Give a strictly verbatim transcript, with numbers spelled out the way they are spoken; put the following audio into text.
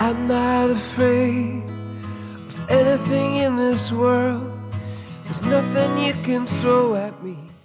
I'm not afraid of anything in this world. There's nothing you can throw at me